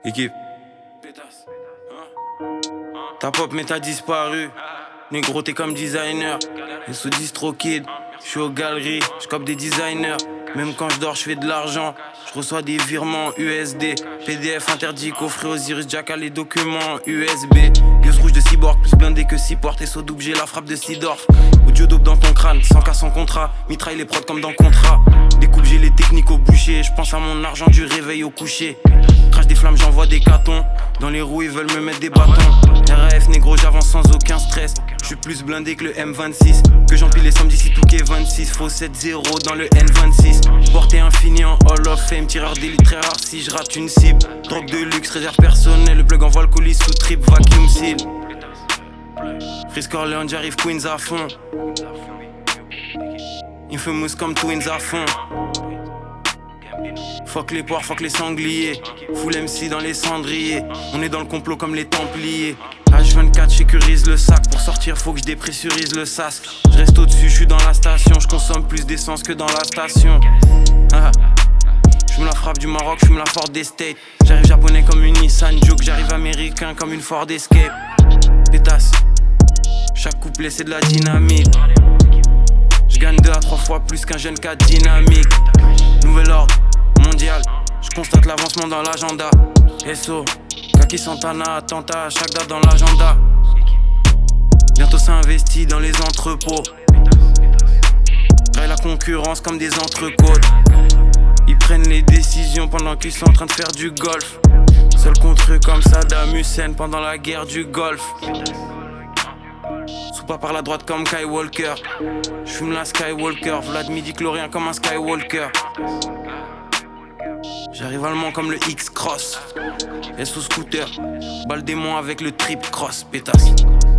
Équipe. Ta pop mais t'as disparu. Négro t'es comme designer. Et sous distro kid. J'suis aux galeries, j'cope des designers. Même quand je dors j'fais de l'argent. J'reçois des virements USD. PDF interdit, coffret Osiris Jack à les documents USB. Gueuse rouge de cyborg, plus blindé que 6 portes. Et saut double, j'ai la frappe de Sidorf. Audio dope dans ton crâne, sans cas sans contrat. Mitraille les prods comme dans contrat. Découpe, j'ai les techniques au boucher. J'pense à mon argent du réveil au coucher. Crache des flammes, j'envoie des catons. Dans les roues, ils veulent me mettre des bâtons. RAF négro, j'avance sans aucun stress. J'suis plus blindé que le M26. Que j'empile les sommes d'ici tout qui est 26. Faux 7-0 dans le N26. Portée infinie en Hall of Fame. Tireur d'élite très rare si je rate une cible. Drogue de luxe, réserve personnelle. Le plug envoie le colis sous trip, vacuum seal. Frisk Orléans, j'arrive Queens à fond. Infamous comme Twins à fond. Fuck les porcs, fuck les sangliers. Full MC dans les cendriers. On est dans le complot comme les Templiers. H24 sécurise le sac. Pour sortir faut que je dépressurise le sas. Je reste au-dessus, je suis dans la station. Je consomme plus d'essence que dans la station. Je me la frappe du Maroc, je me la Ford Estate. J'arrive japonais comme une Nissan Juke. J'arrive américain comme une Ford Escape. Pétasse. Chaque couplet c'est de la dynamite. Je gagne 2 à 3 fois plus qu'un jeune cas dynamique. Nouvel ordre mondial. Je constate l'avancement dans l'agenda. SO, Kaki Santana, attentat à chaque date dans l'agenda. Bientôt ça investit dans les entrepôts. Raille la concurrence comme des entrecôtes. Ils prennent les décisions pendant qu'ils sont en train de faire du golf. Seul contre eux comme Saddam Hussein pendant la guerre du Golfe. Sous pas par la droite comme Kai Walker. J'fume la Skywalker. Vlad midi-chlorien comme un Skywalker. J'arrive allemand comme le X-Cross. Et sous scooter. Balle démon avec le trip cross. Pétasse.